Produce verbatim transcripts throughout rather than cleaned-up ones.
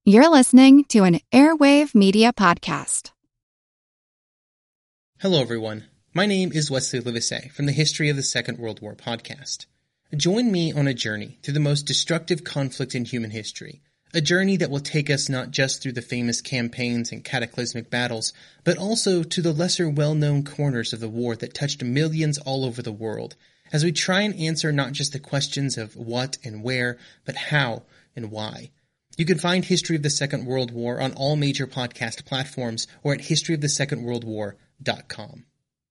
You're listening to an Airwave Media Podcast. Hello, everyone. My name is Wesley Livesey from the History of the Second World War podcast. Join me on a journey through the most destructive conflict in human history, a journey that will take us not just through the famous campaigns and cataclysmic battles, but also to the lesser well-known corners of the war that touched millions all over the world, as we try and answer not just the questions of what and where, but how and why. You can find History of the Second World War on all major podcast platforms or at history of the second world war dot com.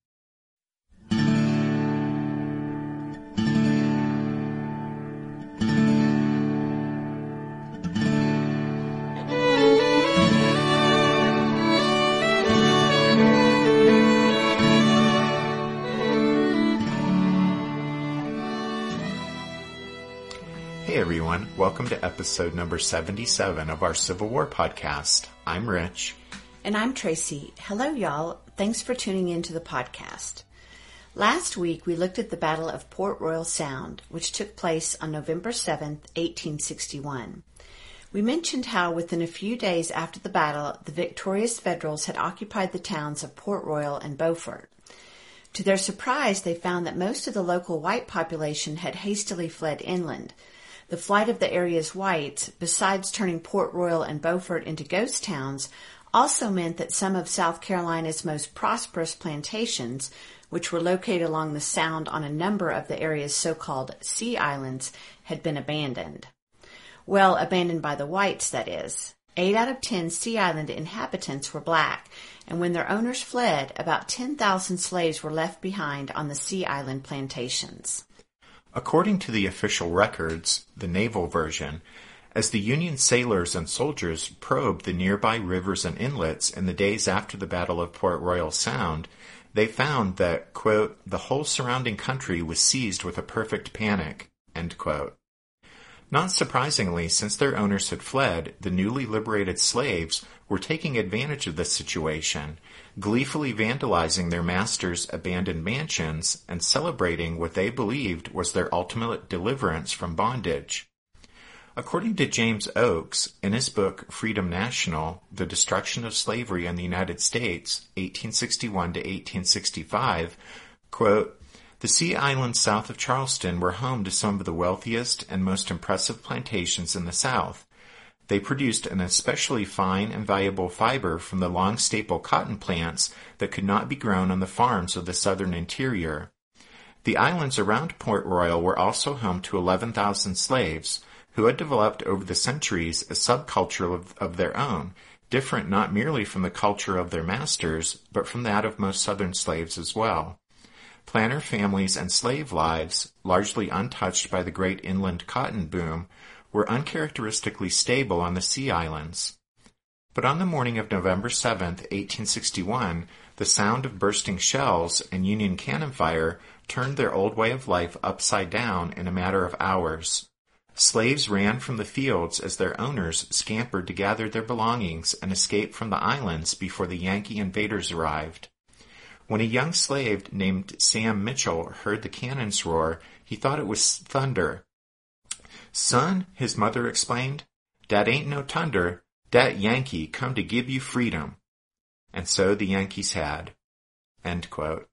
Hey everyone, welcome to episode number seventy-seven of our Civil War podcast. I'm Rich. And I'm Tracy. Hello y'all. Thanks for tuning in to the podcast. Last week we looked at the Battle of Port Royal Sound, which took place on November seventh, eighteen sixty-one. We mentioned how within a few days after the battle, the victorious Federals had occupied the towns of Port Royal and Beaufort. To their surprise, they found that most of the local white population had hastily fled inland. The flight of the area's whites, besides turning Port Royal and Beaufort into ghost towns, also meant that some of South Carolina's most prosperous plantations, which were located along the Sound on a number of the area's so-called sea islands, had been abandoned. Well, abandoned by the whites, that is. Eight out of ten Sea Island inhabitants were black, and when their owners fled, about ten thousand slaves were left behind on the Sea Island plantations. According to the official records, the naval version, as the Union sailors and soldiers probed the nearby rivers and inlets in the days after the Battle of Port Royal Sound, they found that, quote, the whole surrounding country was seized with a perfect panic, end quote. Not surprisingly, since their owners had fled, the newly liberated slaves were taking advantage of this situation, gleefully vandalizing their masters' abandoned mansions and celebrating what they believed was their ultimate deliverance from bondage. According to James Oakes, in his book Freedom National, The Destruction of Slavery in the United States, eighteen sixty-one to eighteen sixty-five, quote, the Sea Islands south of Charleston were home to some of the wealthiest and most impressive plantations in the South. They produced an especially fine and valuable fiber from the long staple cotton plants that could not be grown on the farms of the southern interior. The islands around Port Royal were also home to eleven thousand slaves, who had developed over the centuries a subculture of, of their own, different not merely from the culture of their masters, but from that of most southern slaves as well. Planter families and slave lives, largely untouched by the great inland cotton boom, were uncharacteristically stable on the Sea Islands. But on the morning of November seventh, eighteen sixty-one, the sound of bursting shells and Union cannon fire turned their old way of life upside down in a matter of hours. Slaves ran from the fields as their owners scampered to gather their belongings and escape from the islands before the Yankee invaders arrived. When a young slave named Sam Mitchell heard the cannons roar, he thought it was thunder. Son, his mother explained, dat ain't no thunder, dat Yankee come to give you freedom. And so the Yankees had. End quote.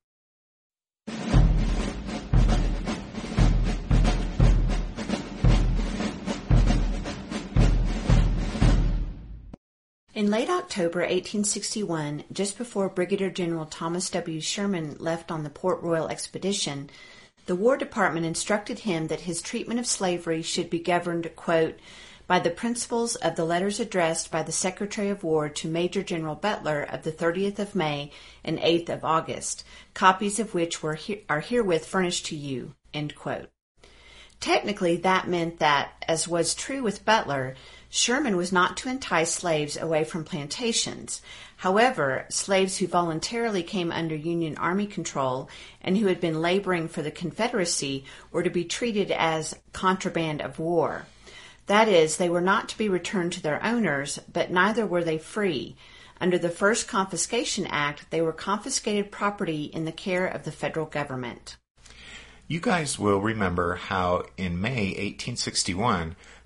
In late October eighteen sixty-one, just before Brigadier General Thomas W. Sherman left on the Port Royal expedition, the War Department instructed him that his treatment of slavery should be governed, quote, by the principles of the letters addressed by the Secretary of War to Major General Butler of the thirtieth of May and eighth of August, copies of which were he- are herewith furnished to you, end quote. Technically, that meant that, as was true with Butler, Sherman was not to entice slaves away from plantations. However, slaves who voluntarily came under Union Army control and who had been laboring for the Confederacy were to be treated as contraband of war. That is, they were not to be returned to their owners, but neither were they free. Under the First Confiscation Act, they were confiscated property in the care of the federal government. You guys will remember how in May eighteen sixty-one,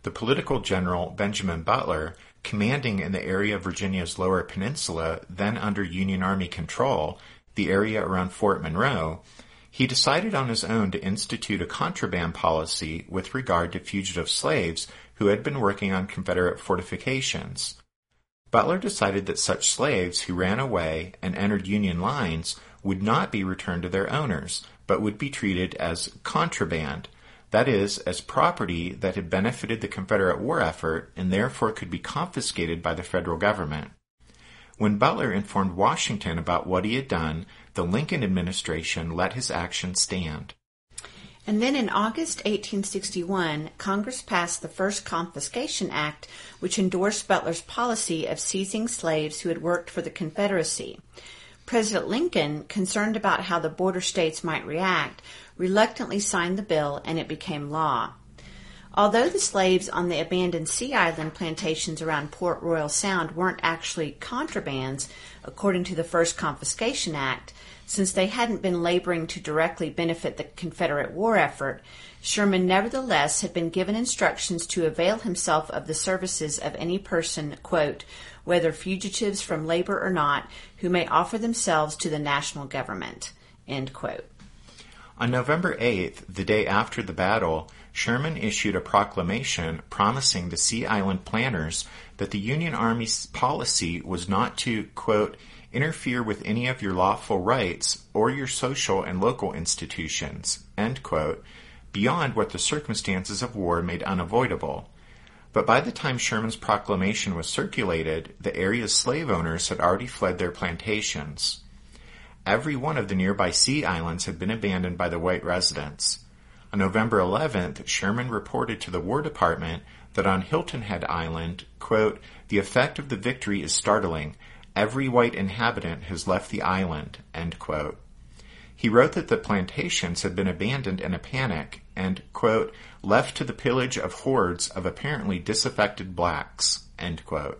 the political general Benjamin Butler, commanding in the area of Virginia's Lower Peninsula, then under Union Army control, the area around Fort Monroe, he decided on his own to institute a contraband policy with regard to fugitive slaves who had been working on Confederate fortifications. Butler decided that such slaves who ran away and entered Union lines would not be returned to their owners, but would be treated as contraband, that is, as property that had benefited the Confederate war effort and therefore could be confiscated by the federal government. When Butler informed Washington about what he had done, the Lincoln administration let his action stand. And then in August eighteen sixty-one, Congress passed the first Confiscation Act, which endorsed Butler's policy of seizing slaves who had worked for the Confederacy. President Lincoln, concerned about how the border states might react, reluctantly signed the bill, and it became law. Although the slaves on the abandoned Sea Island plantations around Port Royal Sound weren't actually contrabands, according to the first Confiscation Act, since they hadn't been laboring to directly benefit the Confederate war effort, Sherman nevertheless had been given instructions to avail himself of the services of any person, quote, whether fugitives from labor or not, who may offer themselves to the national government, end quote. On November eighth, the day after the battle, Sherman issued a proclamation promising the Sea Island planters that the Union Army's policy was not to, quote, interfere with any of your lawful rights or your social and local institutions, end quote, beyond what the circumstances of war made unavoidable. But by the time Sherman's proclamation was circulated, the area's slave owners had already fled their plantations. Every one of the nearby sea islands had been abandoned by the white residents. On November eleventh, Sherman reported to the War Department that on Hilton Head Island, quote, the effect of the victory is startling. Every white inhabitant has left the island, end quote. He wrote that the plantations had been abandoned in a panic and, quote, left to the pillage of hordes of apparently disaffected blacks, end quote.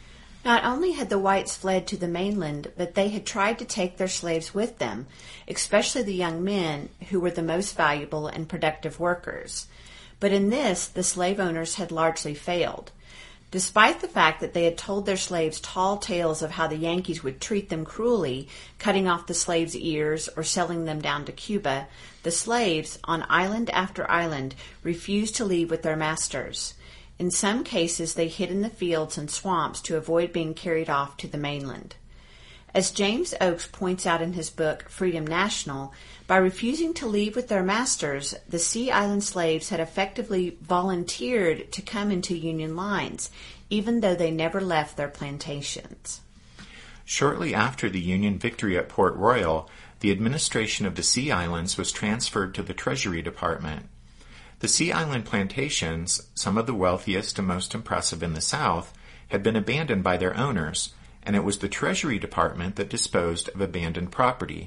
Not only had the whites fled to the mainland, but they had tried to take their slaves with them, especially the young men who were the most valuable and productive workers. But in this, the slave owners had largely failed. Despite the fact that they had told their slaves tall tales of how the Yankees would treat them cruelly, cutting off the slaves' ears or selling them down to Cuba, the slaves, on island after island, refused to leave with their masters. In some cases, they hid in the fields and swamps to avoid being carried off to the mainland. As James Oakes points out in his book, Freedom National, by refusing to leave with their masters, the Sea Island slaves had effectively volunteered to come into Union lines, even though they never left their plantations. Shortly after the Union victory at Port Royal, the administration of the Sea Islands was transferred to the Treasury Department. The Sea Island plantations, some of the wealthiest and most impressive in the South, had been abandoned by their owners, and it was the Treasury Department that disposed of abandoned property.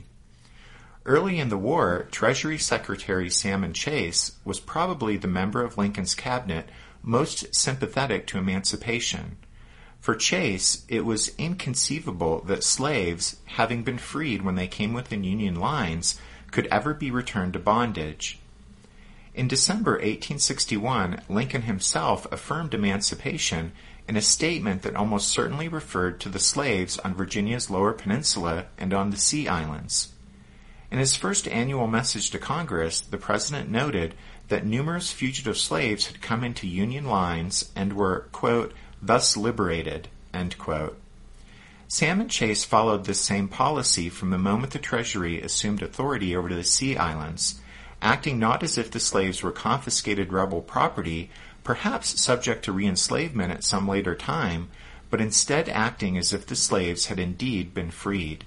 Early in the war, Treasury Secretary Salmon Chase was probably the member of Lincoln's cabinet most sympathetic to emancipation. For Chase, it was inconceivable that slaves, having been freed when they came within Union lines, could ever be returned to bondage. In December eighteen sixty-one, Lincoln himself affirmed emancipation in a statement that almost certainly referred to the slaves on Virginia's Lower Peninsula and on the Sea Islands. In his first annual message to Congress, the president noted that numerous fugitive slaves had come into Union lines and were, quote, thus liberated, end quote. Salmon Chase followed this same policy from the moment the Treasury assumed authority over the Sea Islands, acting not as if the slaves were confiscated rebel property, perhaps subject to reenslavement at some later time, but instead acting as if the slaves had indeed been freed.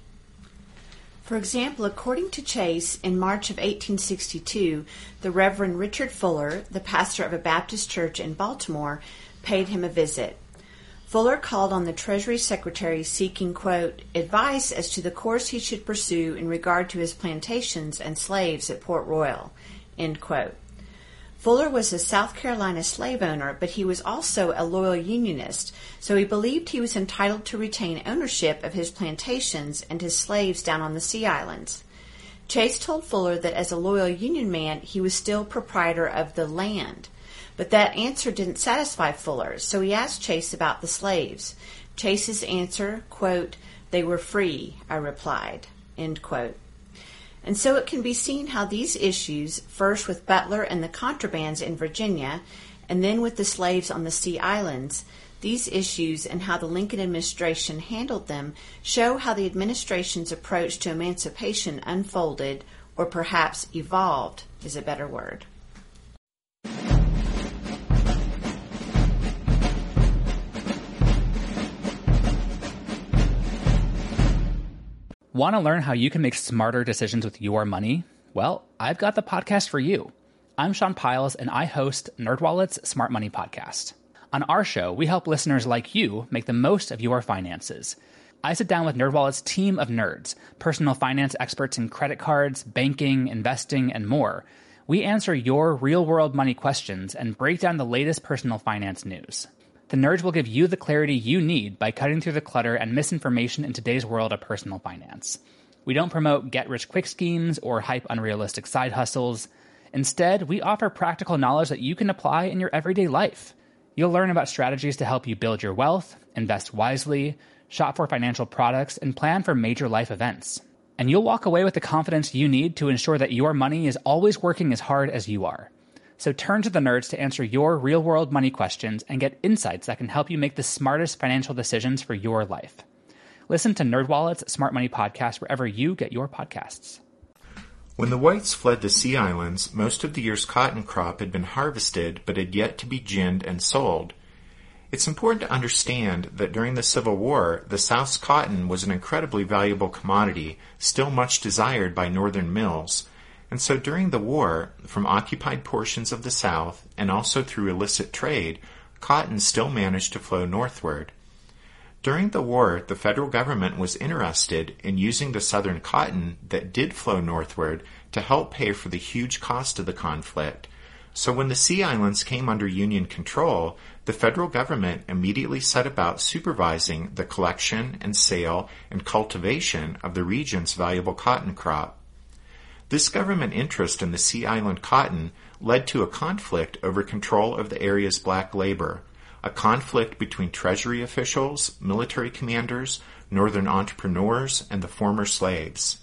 For example, according to Chase, in March of eighteen sixty-two, the Reverend Richard Fuller, the pastor of a Baptist church in Baltimore, paid him a visit. Fuller called on the Treasury Secretary seeking, quote, advice as to the course he should pursue in regard to his plantations and slaves at Port Royal, end quote. Fuller was a South Carolina slave owner, but he was also a loyal Unionist, so he believed he was entitled to retain ownership of his plantations and his slaves down on the Sea Islands. Chase told Fuller that as a loyal Union man, he was still proprietor of the land, But that answer didn't satisfy Fuller, so he asked Chase about the slaves. Chase's answer, quote, "They were free," I replied, end quote. And so it can be seen how these issues, first with Butler and the contrabands in Virginia, and then with the slaves on the Sea Islands, these issues and how the Lincoln administration handled them show how the administration's approach to emancipation unfolded, or perhaps evolved is a better word. Want to learn how you can make smarter decisions with your money? Well, I've got the podcast for you. I'm Sean Piles, and I host NerdWallet's Smart Money Podcast. On our show, we help listeners like you make the most of your finances. I sit down with NerdWallet's team of nerds, personal finance experts in credit cards, banking, investing, and more. We answer your real-world money questions and break down the latest personal finance news. The nerds will give you the clarity you need by cutting through the clutter and misinformation in today's world of personal finance. We don't promote get-rich-quick schemes or hype unrealistic side hustles. Instead, we offer practical knowledge that you can apply in your everyday life. You'll learn about strategies to help you build your wealth, invest wisely, shop for financial products, and plan for major life events. And you'll walk away with the confidence you need to ensure that your money is always working as hard as you are. So turn to the nerds to answer your real-world money questions and get insights that can help you make the smartest financial decisions for your life. Listen to NerdWallet's Smart Money Podcast wherever you get your podcasts. When the whites fled the Sea Islands, most of the year's cotton crop had been harvested but had yet to be ginned and sold. It's important to understand that during the Civil War, the South's cotton was an incredibly valuable commodity, still much desired by northern mills. And so during the war, from occupied portions of the South, and also through illicit trade, cotton still managed to flow northward. During the war, the federal government was interested in using the southern cotton that did flow northward to help pay for the huge cost of the conflict. So when the Sea Islands came under Union control, the federal government immediately set about supervising the collection and sale and cultivation of the region's valuable cotton crop. This government interest in the Sea Island cotton led to a conflict over control of the area's black labor, a conflict between Treasury officials, military commanders, northern entrepreneurs, and the former slaves.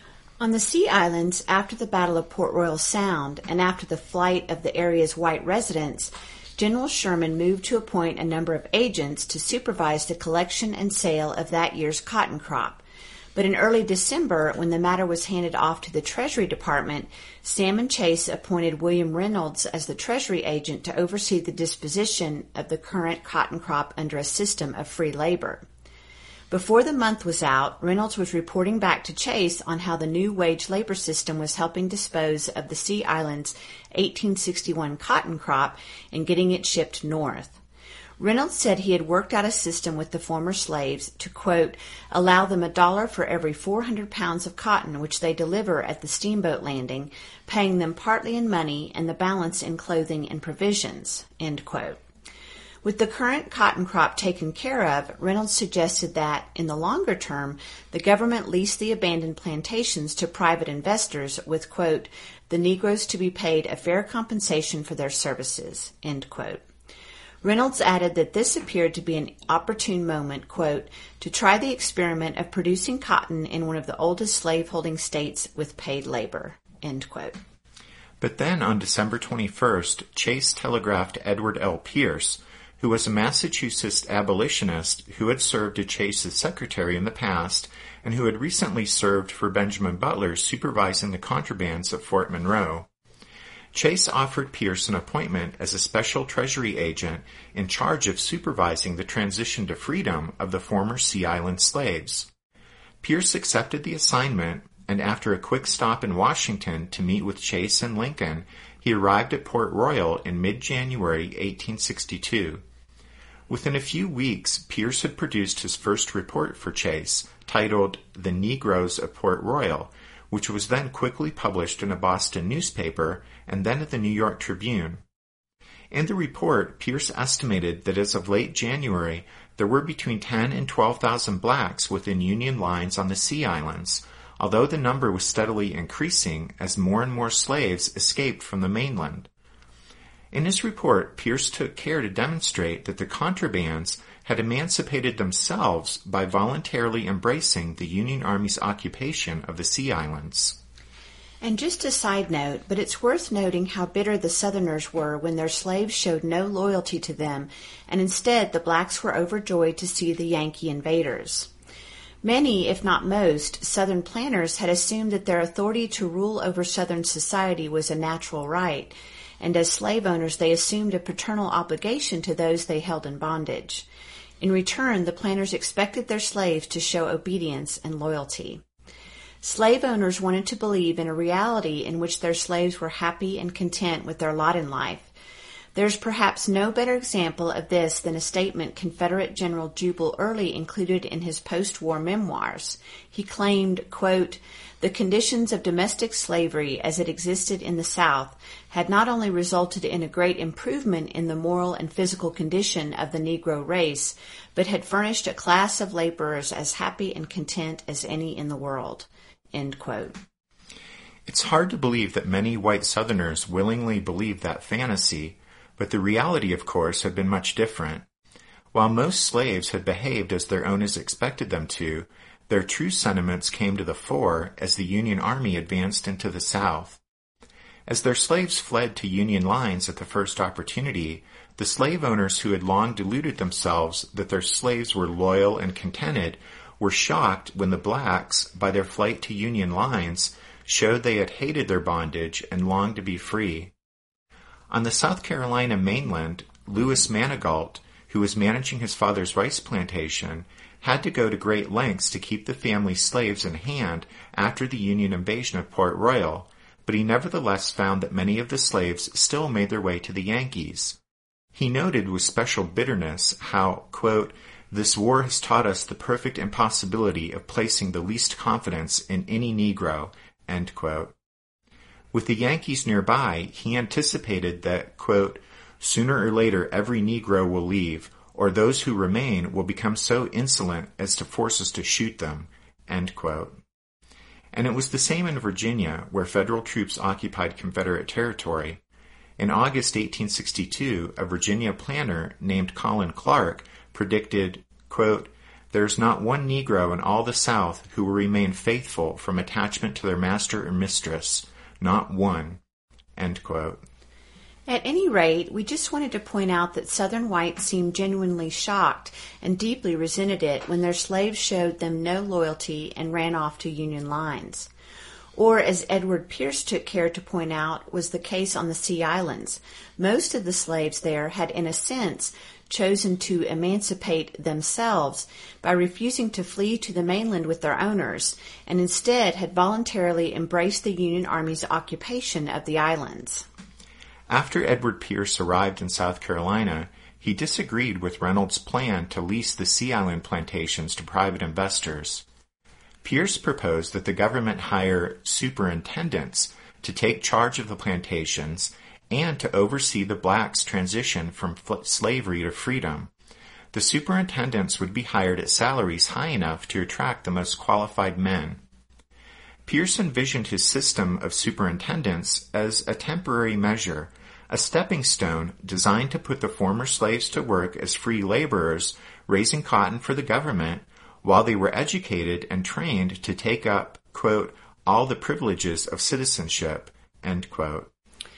On the Sea Islands, after the Battle of Port Royal Sound and after the flight of the area's white residents, General Sherman moved to appoint a number of agents to supervise the collection and sale of that year's cotton crop. But in early December, when the matter was handed off to the Treasury Department, Salmon Chase appointed William Reynolds as the Treasury agent to oversee the disposition of the current cotton crop under a system of free labor. Before the month was out, Reynolds was reporting back to Chase on how the new wage labor system was helping dispose of the Sea Islands' eighteen sixty-one cotton crop and getting it shipped north. Reynolds said he had worked out a system with the former slaves to, quote, allow them a dollar for every four hundred pounds of cotton which they deliver at the steamboat landing, paying them partly in money and the balance in clothing and provisions, end quote. With the current cotton crop taken care of, Reynolds suggested that, in the longer term, the government lease the abandoned plantations to private investors with, quote, the Negroes to be paid a fair compensation for their services, end quote. Reynolds added that this appeared to be an opportune moment, quote, to try the experiment of producing cotton in one of the oldest slaveholding states with paid labor, end quote. But then on December twenty-first, Chase telegraphed Edward L. Pierce, who was a Massachusetts abolitionist who had served as Chase's secretary in the past and who had recently served for Benjamin Butler supervising the contrabands at Fort Monroe. Chase offered Pierce an appointment as a special Treasury agent in charge of supervising the transition to freedom of the former Sea Island slaves. Pierce accepted the assignment, and after a quick stop in Washington to meet with Chase and Lincoln, he arrived at Port Royal in mid-January eighteen sixty-two. Within a few weeks, Pierce had produced his first report for Chase, titled The Negroes of Port Royal, which was then quickly published in a Boston newspaper and then at the New York Tribune. In the report, Pierce estimated that as of late January, there were between ten and twelve thousand blacks within Union lines on the Sea Islands, although the number was steadily increasing as more and more slaves escaped from the mainland. In his report, Pierce took care to demonstrate that the contrabands had emancipated themselves by voluntarily embracing the Union Army's occupation of the Sea Islands. And just a side note, but it's worth noting how bitter the Southerners were when their slaves showed no loyalty to them, and instead the blacks were overjoyed to see the Yankee invaders. Many, if not most, Southern planters had assumed that their authority to rule over Southern society was a natural right, and as slave owners they assumed a paternal obligation to those they held in bondage. In return, the planters expected their slaves to show obedience and loyalty. Slave owners wanted to believe in a reality in which their slaves were happy and content with their lot in life. There's perhaps no better example of this than a statement Confederate General Jubal Early included in his post-war memoirs. He claimed, quote, "The conditions of domestic slavery as it existed in the South had not only resulted in a great improvement in the moral and physical condition of the Negro race, but had furnished a class of laborers as happy and content as any in the world." End quote. It's hard to believe that many white Southerners willingly believed that fantasy, but the reality, of course, had been much different. While most slaves had behaved as their owners expected them to, their true sentiments came to the fore as the Union Army advanced into the South. As their slaves fled to Union lines at the first opportunity, the slave owners who had long deluded themselves that their slaves were loyal and contented were shocked when the blacks, by their flight to Union lines, showed they had hated their bondage and longed to be free. On the South Carolina mainland, Louis Manigault, who was managing his father's rice plantation, had to go to great lengths to keep the family's slaves in hand after the Union invasion of Port Royal, but he nevertheless found that many of the slaves still made their way to the Yankees. He noted with special bitterness how, quote, "This war has taught us the perfect impossibility of placing the least confidence in any Negro," end quote. With the Yankees nearby, he anticipated that, quote, "Sooner or later every Negro will leave, or those who remain will become so insolent as to force us to shoot them," end quote. And it was the same in Virginia, where federal troops occupied Confederate territory. In August eighteen sixty-two, a Virginia planter named Colin Clark predicted, quote, "There is not one Negro in all the South who will remain faithful from attachment to their master or mistress. Not one," end quote. At any rate, we just wanted to point out that Southern whites seemed genuinely shocked and deeply resented it when their slaves showed them no loyalty and ran off to Union lines. Or, as Edward Pierce took care to point out, was the case on the Sea Islands. Most of the slaves there had, in a sense, chosen to emancipate themselves by refusing to flee to the mainland with their owners, and instead had voluntarily embraced the Union Army's occupation of the islands. After Edward Pierce arrived in South Carolina, he disagreed with Reynolds' plan to lease the Sea Island plantations to private investors. Pierce proposed that the government hire superintendents to take charge of the plantations and to oversee the blacks' transition from fl- slavery to freedom. The superintendents would be hired at salaries high enough to attract the most qualified men. Pierce envisioned his system of superintendents as a temporary measure, a stepping stone designed to put the former slaves to work as free laborers, raising cotton for the government, while they were educated and trained to take up, quote, "all the privileges of citizenship," end quote.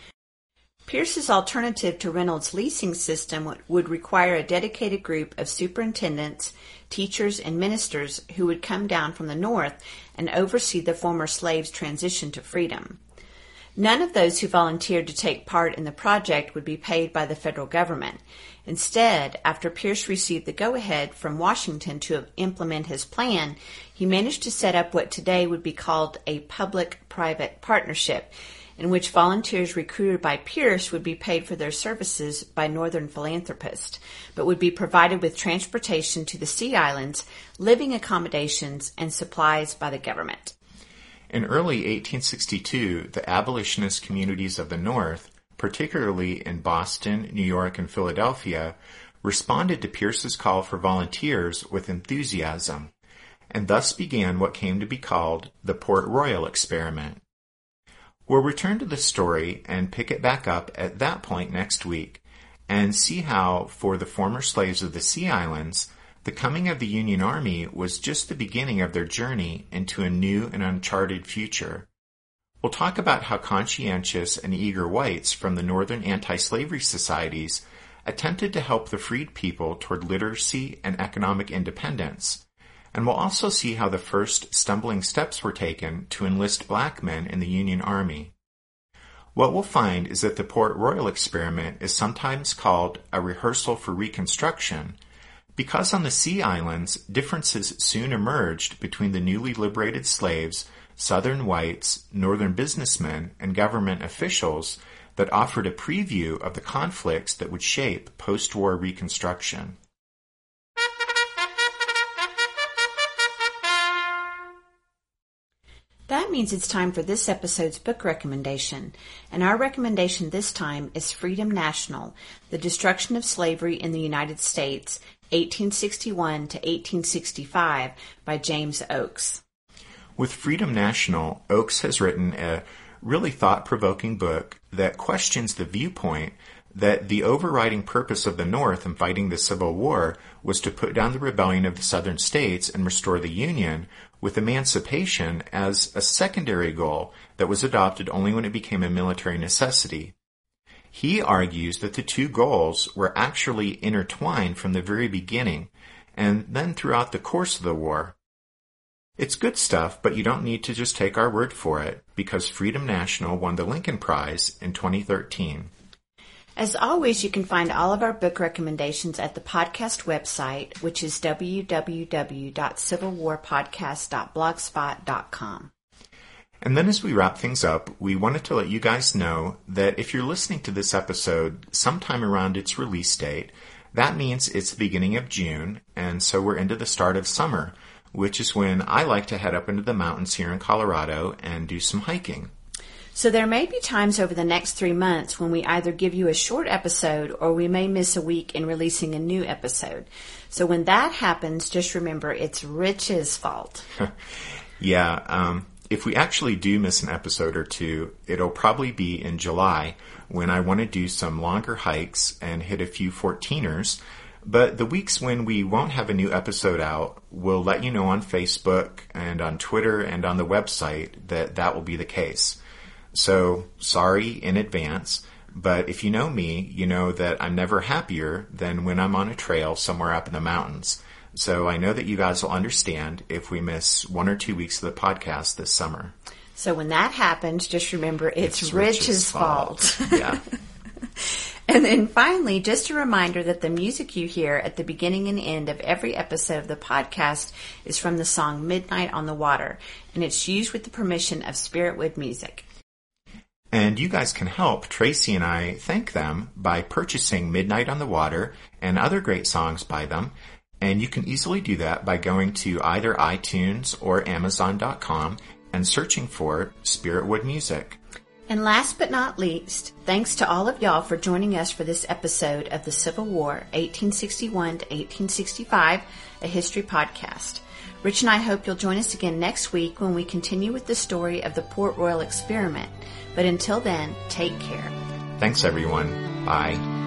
Pierce's alternative to Reynolds' leasing system would require a dedicated group of superintendents, teachers, and ministers who would come down from the north and oversee the former slaves' transition to freedom. None of those who volunteered to take part in the project would be paid by the federal government. Instead, after Pierce received the go-ahead from Washington to implement his plan, he managed to set up what today would be called a public-private partnership, in which volunteers recruited by Pierce would be paid for their services by Northern philanthropists, but would be provided with transportation to the Sea Islands, living accommodations, and supplies by the government. In early eighteen sixty-two, the abolitionist communities of the North, particularly in Boston, New York, and Philadelphia, responded to Pierce's call for volunteers with enthusiasm, and thus began what came to be called the Port Royal experiment. We'll return to the story and pick it back up at that point next week and see how, for the former slaves of the Sea Islands, the coming of the Union Army was just the beginning of their journey into a new and uncharted future. We'll talk about how conscientious and eager whites from the northern anti-slavery societies attempted to help the freed people toward literacy and economic independence. And we'll also see how the first stumbling steps were taken to enlist black men in the Union Army. What we'll find is that the Port Royal experiment is sometimes called a rehearsal for Reconstruction, because on the Sea Islands, differences soon emerged between the newly liberated slaves, Southern whites, Northern businessmen, and government officials that offered a preview of the conflicts that would shape post-war Reconstruction. That means it's time for this episode's book recommendation, and our recommendation this time is Freedom National, The Destruction of Slavery in the United States, eighteen sixty-one to eighteen sixty-five, by James Oakes. With Freedom National, Oakes has written a really thought-provoking book that questions the viewpoint that the overriding purpose of the North in fighting the Civil War was to put down the rebellion of the Southern states and restore the Union, with emancipation as a secondary goal that was adopted only when it became a military necessity. He argues that the two goals were actually intertwined from the very beginning and then throughout the course of the war. It's good stuff, but you don't need to just take our word for it, because Freedom National won the Lincoln Prize in twenty thirteen. As always, you can find all of our book recommendations at the podcast website, which is w w w dot civil war podcast dot blogspot dot com. And then as we wrap things up, we wanted to let you guys know that if you're listening to this episode sometime around its release date, that means it's the beginning of June, and so we're into the start of summer, which is when I like to head up into the mountains here in Colorado and do some hiking. So there may be times over the next three months when we either give you a short episode or we may miss a week in releasing a new episode. So when that happens, just remember it's Rich's fault. yeah, um, if we actually do miss an episode or two, it'll probably be in July when I want to do some longer hikes and hit a few fourteeners. But the weeks when we won't have a new episode out, we'll let you know on Facebook and on Twitter and on the website that that will be the case. So, sorry in advance, but if you know me, you know that I'm never happier than when I'm on a trail somewhere up in the mountains. So I know that you guys will understand if we miss one or two weeks of the podcast this summer. So when that happens, just remember it's, it's Rich's, Rich's fault. fault. Yeah. And then finally, just a reminder that the music you hear at the beginning and end of every episode of the podcast is from the song Midnight on the Water, and it's used with the permission of Spiritwood Music. And you guys can help Tracy and I thank them by purchasing Midnight on the Water and other great songs by them. And you can easily do that by going to either iTunes or Amazon dot com and searching for Spiritwood Music. And last but not least, thanks to all of y'all for joining us for this episode of the Civil War, eighteen sixty-one to eighteen sixty-five, a history podcast. Rich and I hope you'll join us again next week when we continue with the story of the Port Royal experiment. But until then, take care. Thanks, everyone. Bye.